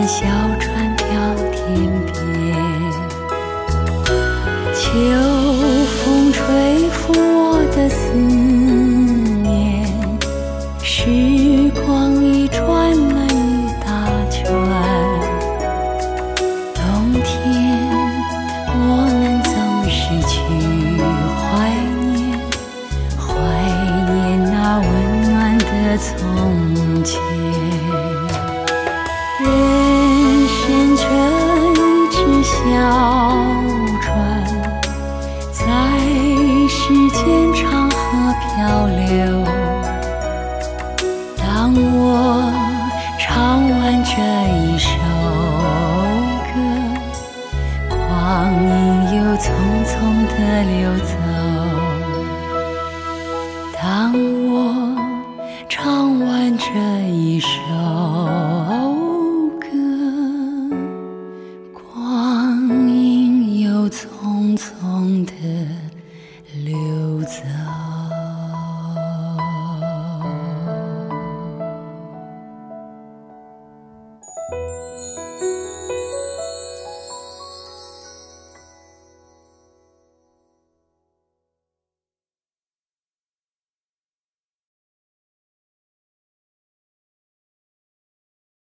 间小船飘天边，秋风吹拂我的思念，时光已转了一大圈。冬天我们总是去怀念那温暖的从前。人生这一只小船，在时间长河漂流。当我唱完这一首歌，光阴又匆匆地流走。当我唱完这一首歌，光阴又匆匆地流走。